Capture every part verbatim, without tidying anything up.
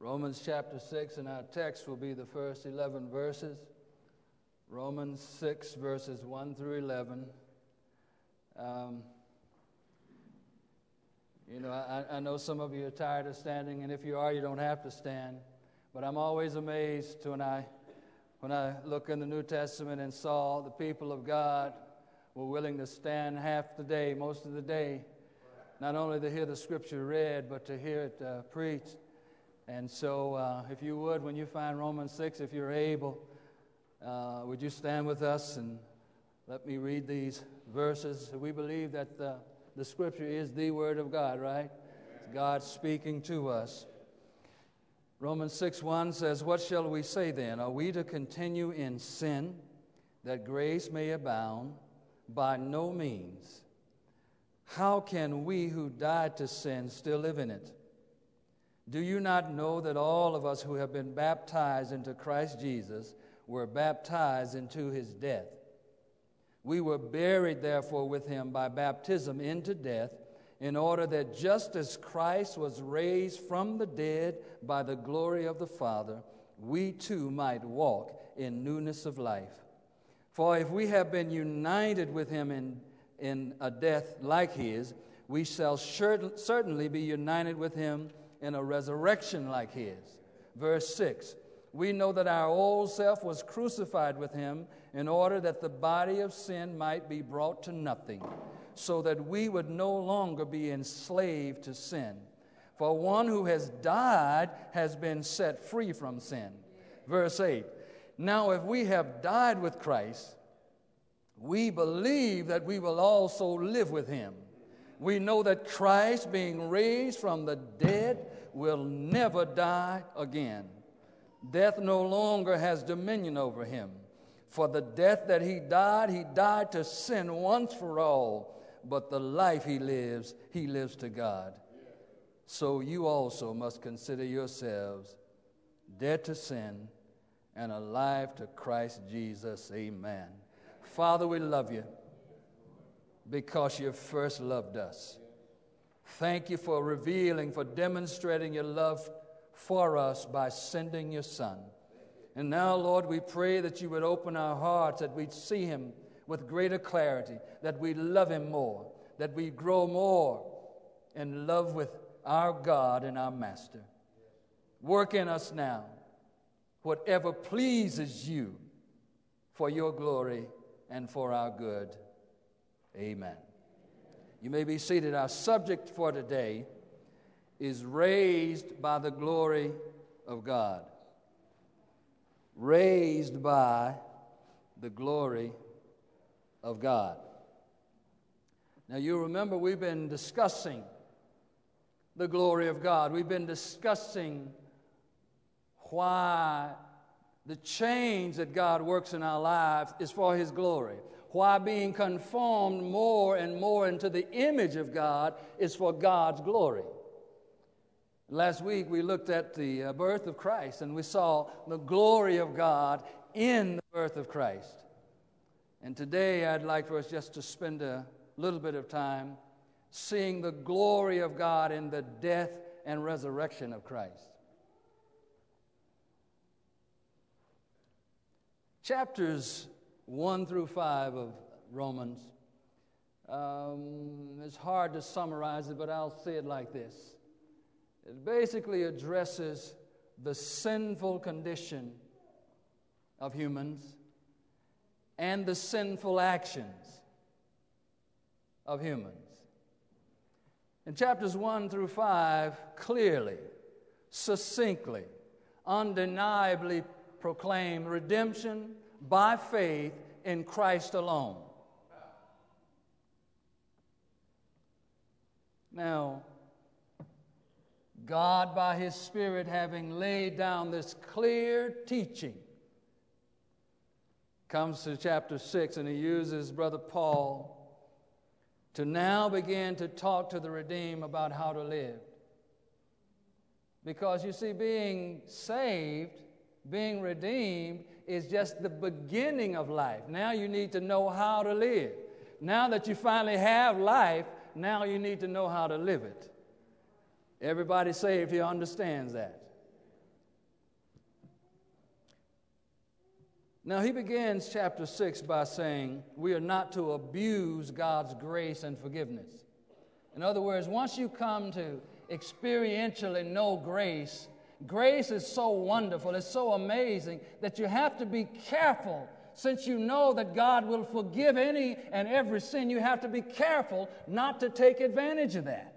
Romans chapter six, and our text will be the first eleven verses. Romans six, verses one through eleven. Um, you know, I, I know some of you are tired of standing, and if you are, you don't have to stand. But I'm always amazed when I, when I look in the New Testament and saw the people of God were willing to stand half the day, most of the day, not only to hear the Scripture read, but to hear it uh, preached. And so, uh, if you would, when you find Romans six, if you're able, uh, would you stand with us and let me read these verses? We believe that the, the Scripture is the Word of God, right? It's God speaking to us. Romans six one says, "What shall we say then? Are we to continue in sin that grace may abound? By no means. How can we who died to sin still live in it? Do you not know that all of us who have been baptized into Christ Jesus were baptized into his death? We were buried, therefore, with him by baptism into death, in order that just as Christ was raised from the dead by the glory of the Father, we too might walk in newness of life. For if we have been united with him in, in a death like his, we shall sure, certainly be united with him in a resurrection like his." Verse six, "We know that our old self was crucified with him in order that the body of sin might be brought to nothing, so that we would no longer be enslaved to sin. For one who has died has been set free from sin." Verse eight, "Now if we have died with Christ, we believe that we will also live with him. We know that Christ, being raised from the dead, will never die again. Death no longer has dominion over him. For the death that he died, he died to sin once for all. But the life he lives, he lives to God. So you also must consider yourselves dead to sin and alive to Christ Jesus." Amen. Father, we love you because you first loved us. Thank you for revealing, for demonstrating your love for us by sending your Son. And now, Lord, we pray that you would open our hearts, that we'd see him with greater clarity, that we'd love him more, that we'd grow more in love with our God and our Master. Work in us now whatever pleases you for your glory and for our good. Amen. You may be seated. Our subject for today is raised by the glory of God. Raised by the glory of God. Now you remember we've been discussing the glory of God. We've been discussing why the change that God works in our lives is for his glory. Why being conformed more and more into the image of God is for God's glory. Last week we looked at the uh, birth of Christ, and we saw the glory of God in the birth of Christ. And today I'd like for us just to spend a little bit of time seeing the glory of God in the death and resurrection of Christ. Chapters one through five of Romans, um, it's hard to summarize it, but I'll say it like this. It basically addresses the sinful condition of humans and the sinful actions of humans. And chapters one through five clearly, succinctly, undeniably proclaim redemption by faith in Christ alone. Now, God, by his Spirit, having laid down this clear teaching, comes to chapter six, and he uses Brother Paul to now begin to talk to the redeemed about how to live. Because you see, being saved, being redeemed, is just the beginning of life. Now you need to know how to live. Now that you finally have life, now you need to know how to live it. Everybody saved here understands that. Now, he begins chapter six by saying we are not to abuse God's grace and forgiveness. In other words, once you come to experientially know grace, grace is so wonderful, it's so amazing that you have to be careful. Since you know that God will forgive any and every sin, you have to be careful not to take advantage of that.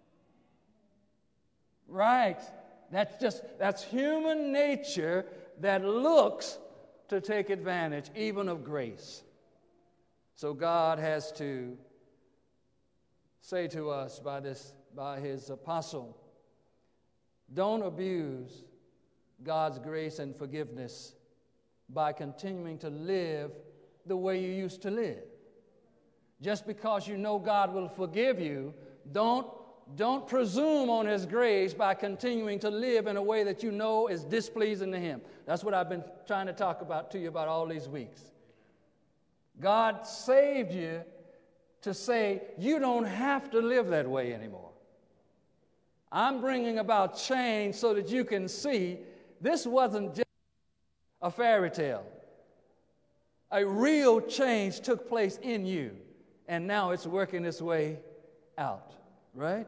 Right. That's just, that's human nature that looks to take advantage even of grace. So God has to say to us by this, by his apostle, don't abuse God's grace and forgiveness by continuing to live the way you used to live. Just because you know God will forgive you, don't, don't presume on his grace by continuing to live in a way that you know is displeasing to him. That's what I've been trying to talk about to you about all these weeks. God saved you to say you don't have to live that way anymore. I'm bringing about change so that you can see this wasn't just a fairy tale. A real change took place in you, and now it's working its way out, right?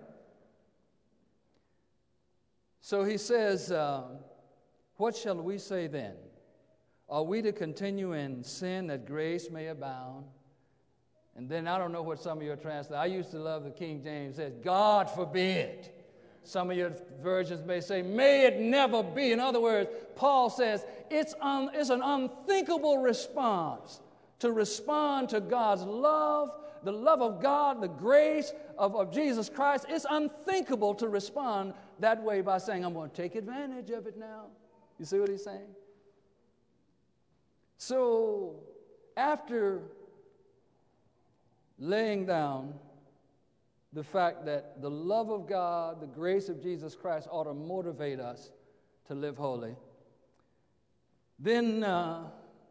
So he says, uh, what shall we say then? Are we to continue in sin that grace may abound? And then I don't know what some of your translations, I used to love the King James, says, God forbid. Some of your versions may say, may it never be. In other words, Paul says it's, un, it's an unthinkable response to respond to God's love, the love of God, the grace of, of Jesus Christ. It's unthinkable to respond that way by saying, I'm going to take advantage of it now. You see what he's saying? So after laying down the fact that the love of God, the grace of Jesus Christ ought to motivate us to live holy, then uh,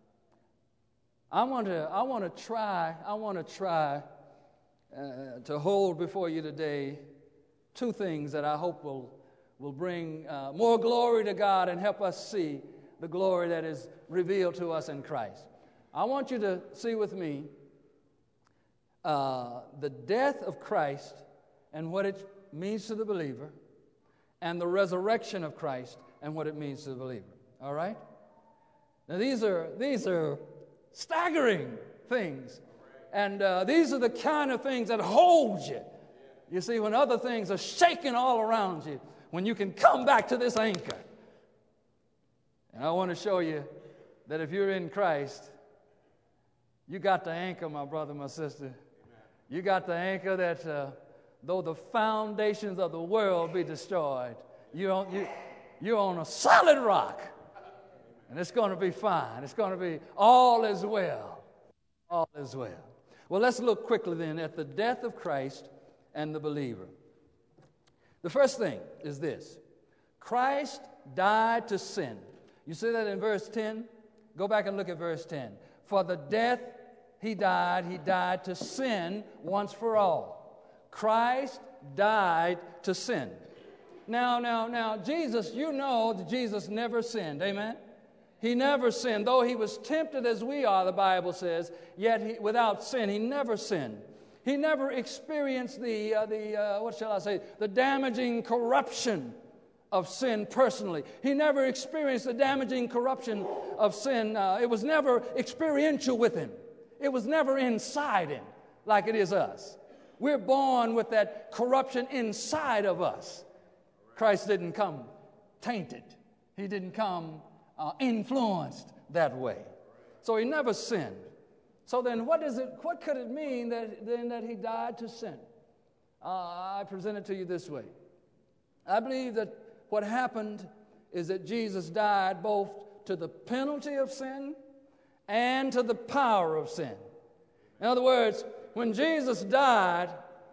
I want to I want to try I want to try uh, to hold before you today two things that I hope will will bring uh, more glory to God and help us see the glory that is revealed to us in Christ. I want you to see with me Uh, the death of Christ and what it means to the believer, and the resurrection of Christ and what it means to the believer. All right? Now these are these are staggering things, and uh, these are the kind of things that hold you. You see, when other things are shaking all around you, when you can come back to this anchor. And I want to show you that if you're in Christ, you got the anchor, my brother, my sister. You got the anchor that uh, though the foundations of the world be destroyed, you're on, you, you're on a solid rock. And it's going to be fine. It's going to be all is well. All is well. Well, let's look quickly then at the death of Christ and the believer. The first thing is this. Christ died to sin. You see that in verse ten? Go back and look at verse ten. For the death He died, he died to sin once for all. Christ died to sin. Now, now, now, Jesus, you know that Jesus never sinned, amen? He never sinned. Though he was tempted as we are, the Bible says, yet he, without sin, he never sinned. He never experienced the, uh, the uh, what shall I say, the damaging corruption of sin personally. He never experienced the damaging corruption of sin. Uh, it was never experiential with him. It was never inside him like it is us. We're born with that corruption inside of us. Christ didn't come tainted. He didn't come uh, influenced that way. So he never sinned. So then what is it? What could it mean that then that he died to sin? Uh, I present it to you this way. I believe that what happened is that Jesus died both to the penalty of sin and to the power of sin. In other words, when Jesus died,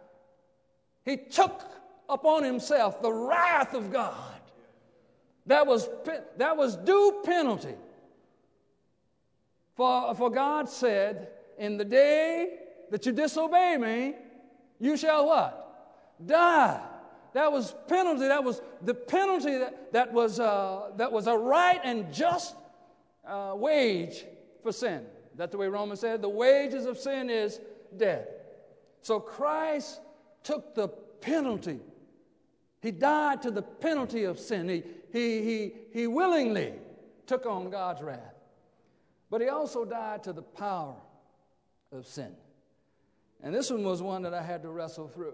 he took upon himself the wrath of God. That was, that was due penalty. For, for God said, in the day that you disobey me, you shall what? Die. That was penalty. That was the penalty that, that, was, uh, that was a right and just uh, wage for sin. That's the way Romans said. The wages of sin is death. So Christ took the penalty. He died to the penalty of sin. He, he, he, he willingly took on God's wrath. But he also died to the power of sin. And this one was one that I had to wrestle through.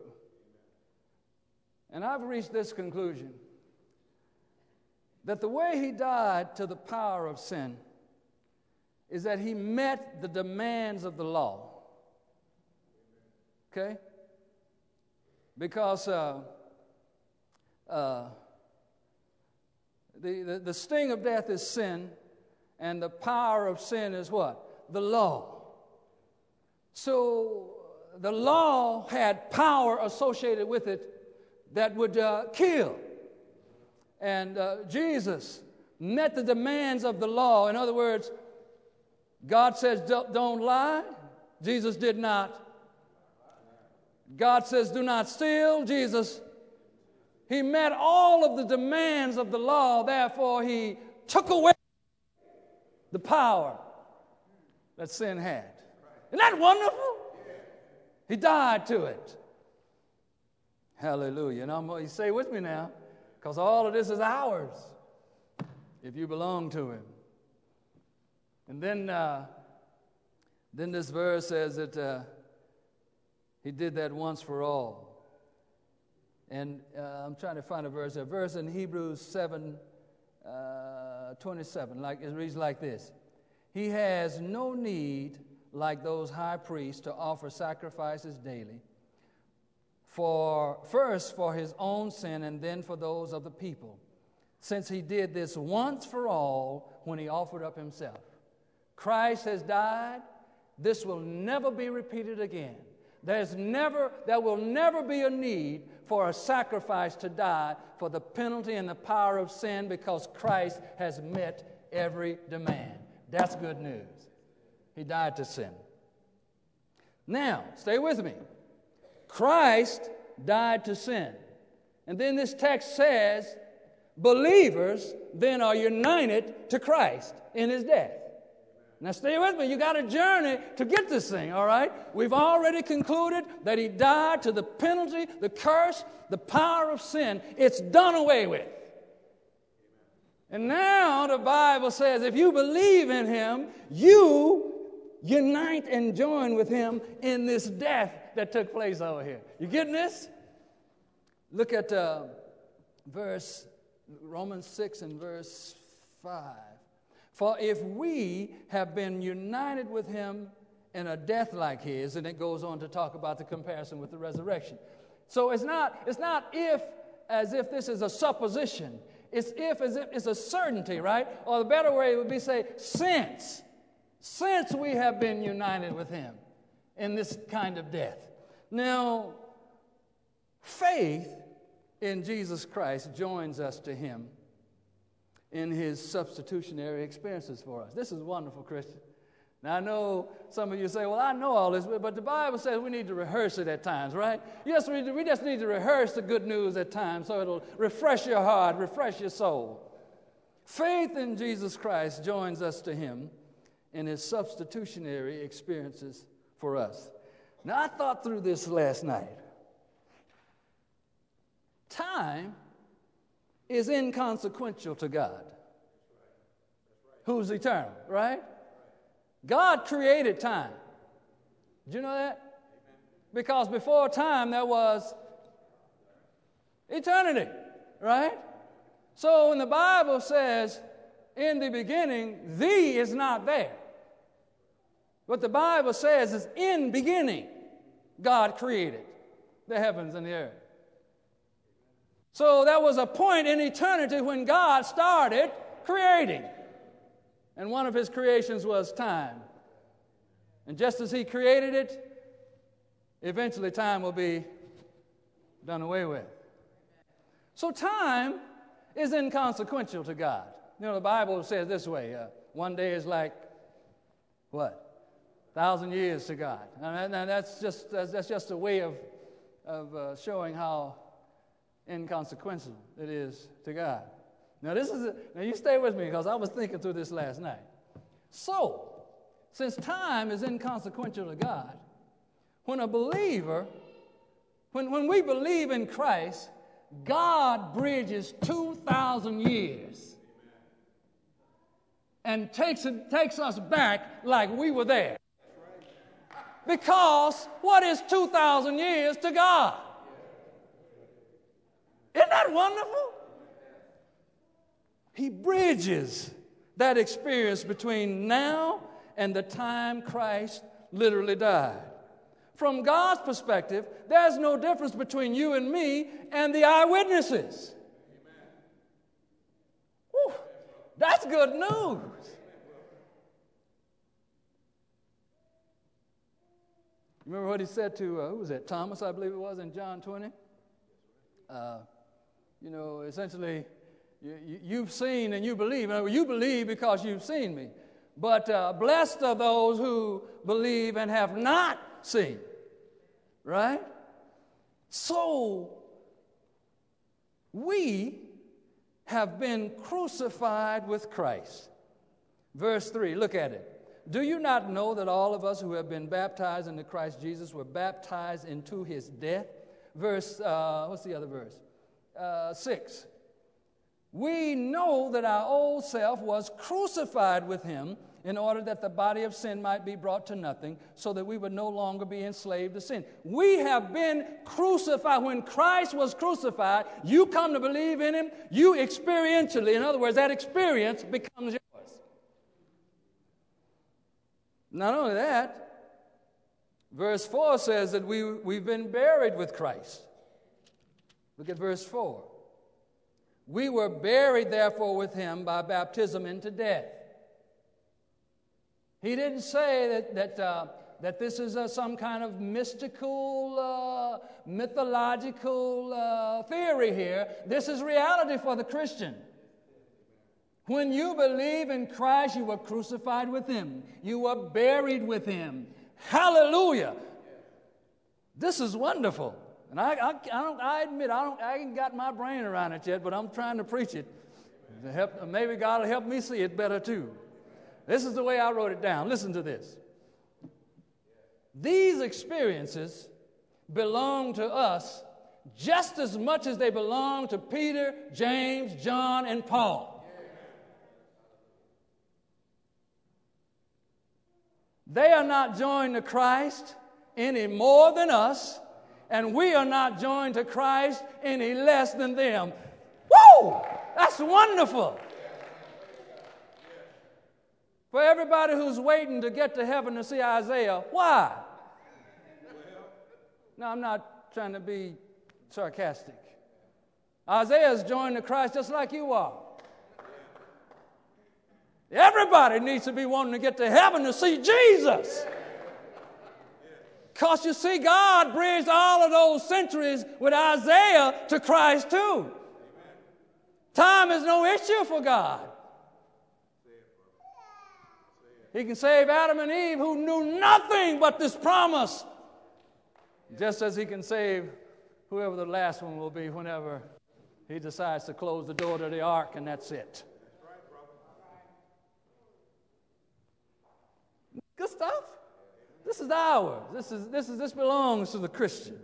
And I've reached this conclusion, that the way he died to the power of sin is that he met the demands of the law. Okay? Because uh, uh, the, the, the sting of death is sin, and the power of sin is what? The law. So the law had power associated with it that would uh, kill. And uh, Jesus met the demands of the law. In other words, God says don't lie. Jesus did not. God says do not steal. Jesus, he met all of the demands of the law. Therefore, he took away the power that sin had. Isn't that wonderful? He died to it. Hallelujah. And I'm going to say with me now, because all of this is ours if you belong to him. And then, uh, then this verse says that uh, he did that once for all. And uh, I'm trying to find a verse. A verse in Hebrews seven uh, twenty-seven. Like it reads like this: He has no need, like those high priests, to offer sacrifices daily, for first for his own sin and then for those of the people, since he did this once for all when he offered up himself. Christ has died. This will never be repeated again. There's never, there will never be a need for a sacrifice to die for the penalty and the power of sin, because Christ has met every demand. That's good news. He died to sin. Now, stay with me. Christ died to sin. And then this text says, believers then are united to Christ in his death. Now stay with me. You got a journey to get this thing, all right? We've already concluded that he died to the penalty, the curse, the power of sin. It's done away with. And now the Bible says if you believe in him, you unite and join with him in this death that took place over here. You getting this? Look at uh, verse Romans six and verse five. For if we have been united with him in a death like his, and it goes on to talk about the comparison with the resurrection. So it's not, it's not if as if this is a supposition. It's if as if it's a certainty, right? Or the better way would be say, since. Since we have been united with him in this kind of death. Now, faith in Jesus Christ joins us to him in his substitutionary experiences for us. This is wonderful, Christian. Now, I know some of you say, well, I know all this, but the Bible says we need to rehearse it at times, right? Yes, we, we just need to rehearse the good news at times so it'll refresh your heart, refresh your soul. Faith in Jesus Christ joins us to him in his substitutionary experiences for us. Now, I thought through this last night. Time is inconsequential to God, who's eternal, right? God created time. Did you know that? Because before time there was eternity, right? So when the Bible says, in the beginning, thee is not there. What the Bible says is, in beginning, God created the heavens and the earth. So there was a point in eternity when God started creating. And one of his creations was time. And just as he created it, eventually time will be done away with. So time is inconsequential to God. You know, the Bible says this way, uh, one day is like, what? A thousand years to God. And that's just, that's just a way of, of uh, showing how inconsequential it is to God. Now this is a, now you stay with me because I was thinking through this last night. So since time is inconsequential to God, when a believer, when, when we believe in Christ, God bridges two thousand years and takes, it, takes us back like we were there. Because what is two thousand years to God? Isn't that wonderful? He bridges that experience between now and the time Christ literally died. From God's perspective, there's no difference between you and me and the eyewitnesses. Whew, that's good news. Remember what he said to, uh, who was that, Thomas, I believe it was, in John twenty? Uh, you know, essentially, you, you, you've seen and you believe. You believe because you've seen me. But uh, blessed are those who believe and have not seen. Right? So, we have been crucified with Christ. Verse three, look at it. Do you not know that all of us who have been baptized into Christ Jesus were baptized into his death? Verse, uh, what's the other verse? Uh, six. We know that our old self was crucified with him in order that the body of sin might be brought to nothing, so that we would no longer be enslaved to sin. We have been crucified. When Christ was crucified, you come to believe in him, you experientially, in other words, that experience becomes yours. Not only that, verse four says that we, we've been buried with Christ. Look at verse four. We were buried, therefore, with him by baptism into death. He didn't say that that, uh, that this is uh, some kind of mystical, uh, mythological uh, theory here. This is reality for the Christian. When you believe in Christ, you were crucified with him. You were buried with him. Hallelujah. This is wonderful. And I, I, I, don't, I admit, I, don't, I ain't got my brain around it yet, but I'm trying to preach it. To help, maybe God will help me see it better too. This is the way I wrote it down. Listen to this. These experiences belong to us just as much as they belong to Peter, James, John, and Paul. They are not joined to Christ any more than us, and we are not joined to Christ any less than them. Woo! That's wonderful. For everybody who's waiting to get to heaven to see Isaiah, why? No, I'm not trying to be sarcastic. Isaiah is joined to Christ just like you are. Everybody needs to be wanting to get to heaven to see Jesus. Because you see, God bridged all of those centuries with Isaiah to Christ too. Time is no issue for God. He can save Adam and Eve who knew nothing but this promise. Just as he can save whoever the last one will be whenever he decides to close the door to the ark, and that's it. Good stuff. This is ours. This is this is this belongs to the Christian.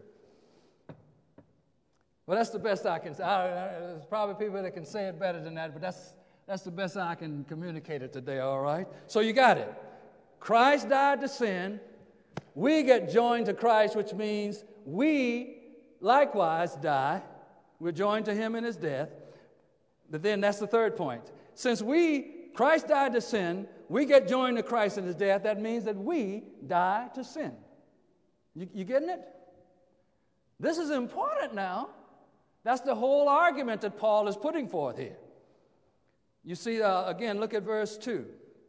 Well, that's the best I can say. There's probably people that can say it better than that, but that's That's the best I can communicate it today, all right? So you got it. Christ died to sin. We get joined to Christ, which means we likewise die. We're joined to him in his death. But then that's the third point. Since we, Christ died to sin, we get joined to Christ in his death. That means that we die to sin. You, you getting it? This is important now. That's the whole argument that Paul is putting forth here. You see, uh, again, look at verse two.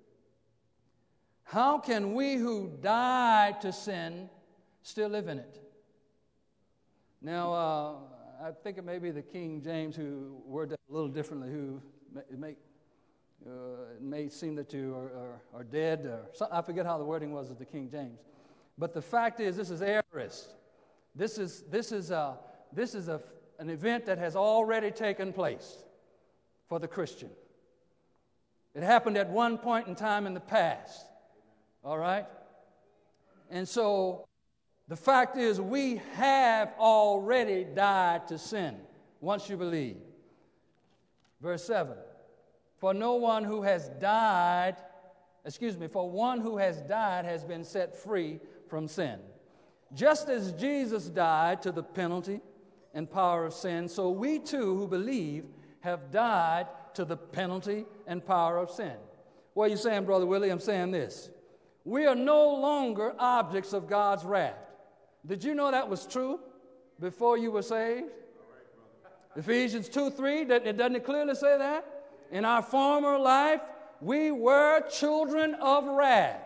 How can we who died to sin still live in it? Now, uh, I think it may be the King James who worded that a little differently, who it may, uh, it may seem that you are, are, are dead. Or some, I forget how the wording was of the King James. But the fact is, this is aorist. This is, this is, a, this is a, an event that has already taken place for the Christian. It happened at one point in time in the past. All right? And so the fact is we have already died to sin once you believe. Verse seven. For no one who has died, excuse me, for one who has died has been set free from sin. Just as Jesus died to the penalty and power of sin, so we too who believe have died to the penalty and power of sin. What are you saying, Brother Willie? I'm saying this. We are no longer objects of God's wrath. Did you know that was true before you were saved? Ephesians two three, doesn't it clearly say that? In our former life, we were children of wrath.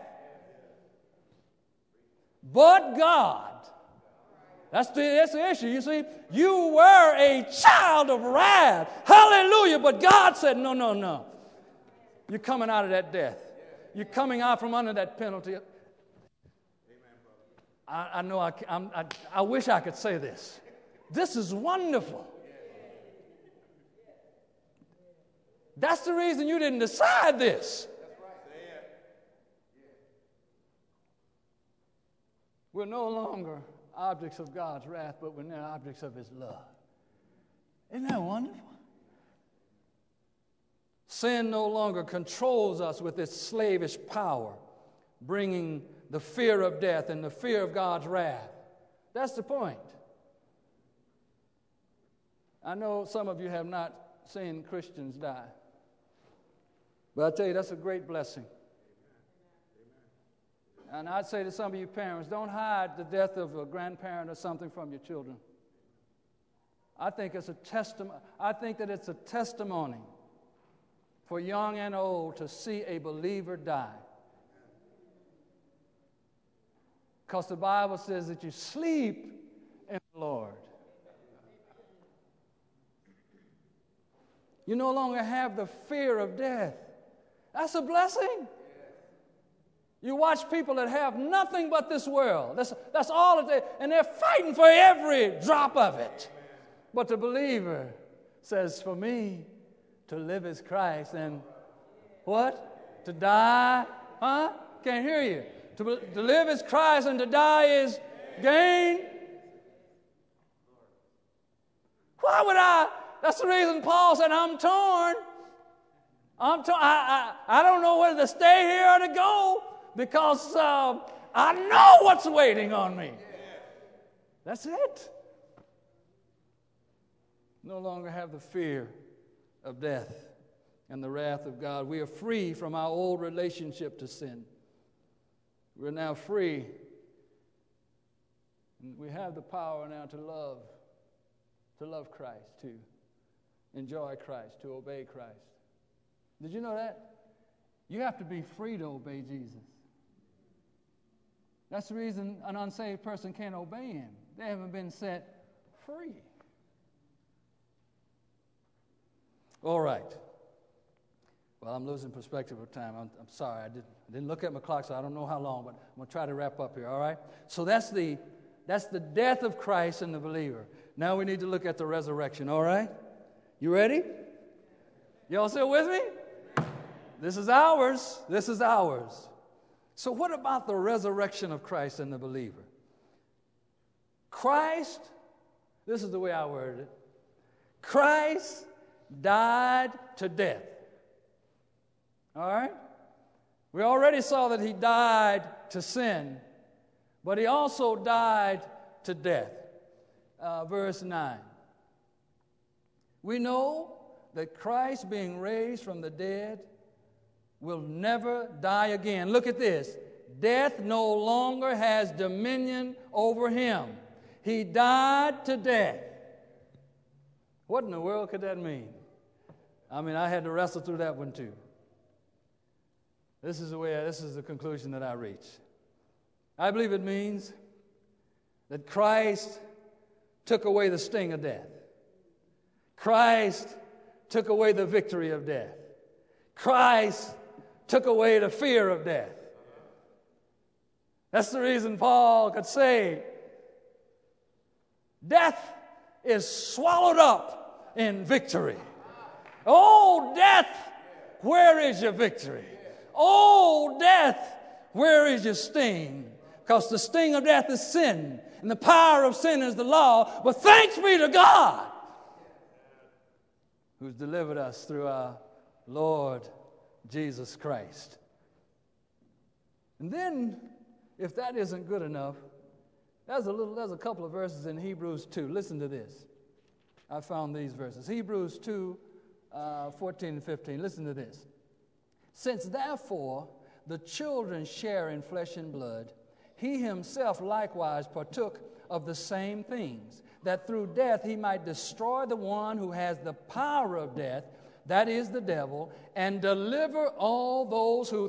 But God, that's the, that's the issue. You see, you were a child of wrath. Hallelujah. But God said, no, no, no. You're coming out of that death. You're coming out from under that penalty. I, I know I, I'm, I, I wish I could say this. This is wonderful. That's the reason you didn't decide this. We're no longer objects of God's wrath, but we're now objects of His love. Isn't that wonderful? Sin no longer controls us with its slavish power, bringing the fear of death and the fear of God's wrath. That's the point. I know some of you have not seen Christians die. But I tell you, that's a great blessing. And I'd say to some of you parents, don't hide the death of a grandparent or something from your children. I think it's a testimony. I think that it's a testimony for young and old to see a believer die. Because the Bible says that you sleep in the Lord. You no longer have the fear of death. That's a blessing. You watch people that have nothing but this world. That's, that's all that they, and they're fighting for every drop of it. But the believer says, for me, to live is Christ, and what? To die, huh? Can't hear you. To, to live is Christ, and to die is gain. Why would I? That's the reason Paul said, I'm torn. I'm torn. I, I, I don't know whether to stay here or to go, because uh, I know what's waiting on me. That's it. No longer have the fear of death and the wrath of God. We are free from our old relationship to sin. We're now free. We have the power now to love, to love Christ, to enjoy Christ, to obey Christ. Did you know that? You have to be free to obey Jesus. That's the reason an unsaved person can't obey Him. They haven't been set free. All right. Well, I'm losing perspective of time. I'm, I'm sorry. I didn't, I didn't look at my clock, so I don't know how long, but I'm going to try to wrap up here, all right? So that's the, that's the death of Christ in the believer. Now we need to look at the resurrection, all right? You ready? Y'all still with me? This is ours. This is ours. So what about the resurrection of Christ in the believer? Christ, this is the way I worded it. Christ died to death. All right? We already saw that He died to sin, but He also died to death. Uh, verse nine. We know that Christ, being raised from the dead, will never die again. Look at this. Death no longer has dominion over Him. He died to death. What in the world could that mean? I mean, I had to wrestle through that one too. This is the way, this is the conclusion that I reach. I believe it means that Christ took away the sting of death. Christ took away the victory of death. Christ took away the fear of death. That's the reason Paul could say, death is swallowed up in victory. Oh, death, where is your victory? Oh, death, Where is your sting? Because the sting of death is sin, and the power of sin is the law. But thanks be to God, who's delivered us through our Lord Jesus Christ. And then, if that isn't good enough, there's a little, there's a couple of verses in Hebrews two. Listen to this. I found these verses. Hebrews two, uh, fourteen and fifteen. Listen to this. Since therefore the children share in flesh and blood, he himself likewise partook of the same things, that through death he might destroy the one who has the power of death, that is the devil, and deliver all those who